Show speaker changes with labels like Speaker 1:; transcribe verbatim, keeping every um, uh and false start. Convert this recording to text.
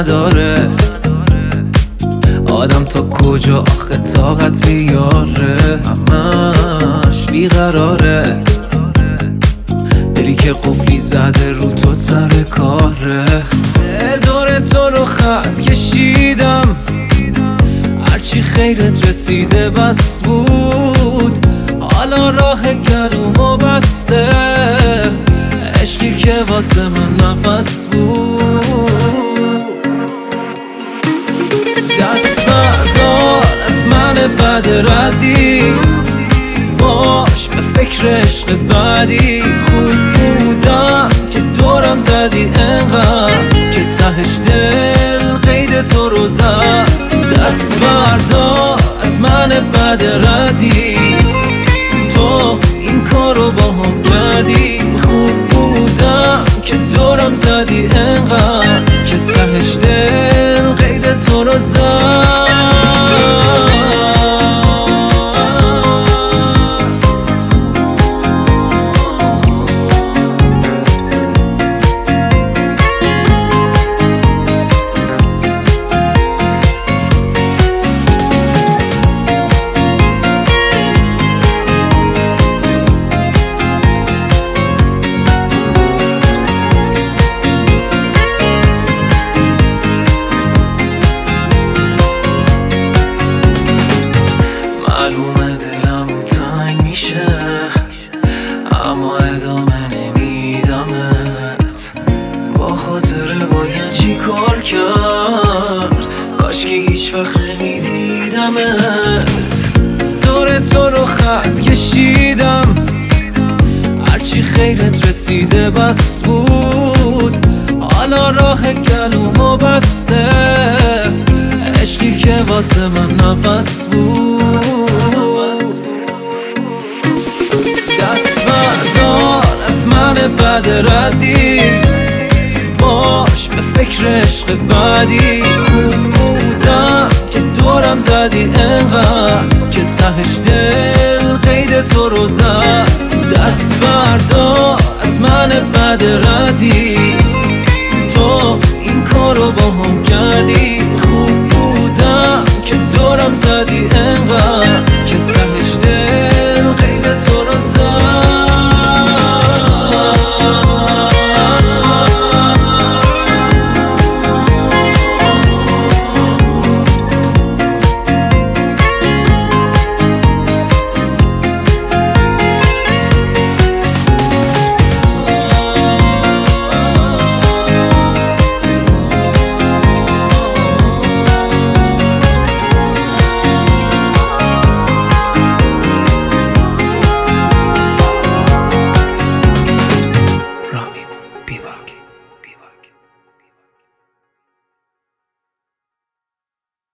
Speaker 1: نداره آدم تا کجا آخه طاقت بیاره، همش بیقراره بری که قفلی زده رو تو سر کاره. دور تو رو خط کشیدم هرچی خیرت رسیده بس بود، حالا راه گلومو بسته عشقی که واسه من نفس بود. دست بردار از من بد ردی، باش به فکر عشق بعدی. خوب بودم که دورم زدی انقدر که تهش دل قید تو رو زد. دست بردار از من بد ردی، تو این کارو با هم کردی. خوب بودم که دورم زدی انقدر که تهش دل قید تو رو زد. معلومه دلم تنگ میشه اما ادامه نمیدمت. با خاطر باید چی کار کرد، کاش که هیچ وقت نمیدیدمت. دور تو رو خط کشیدم هرچی خیرت رسیده بس بود، حالا راه گلومو بسته عشقی که واسه من نفس بود. دست بردار از من بد ردی، باش به فکر عشق بعدی. خوب بودم که دورم زدی انقدر که تهش دل قید تو رو زد. دست بردار از من بد ردی، تو این کارو با هم کردی.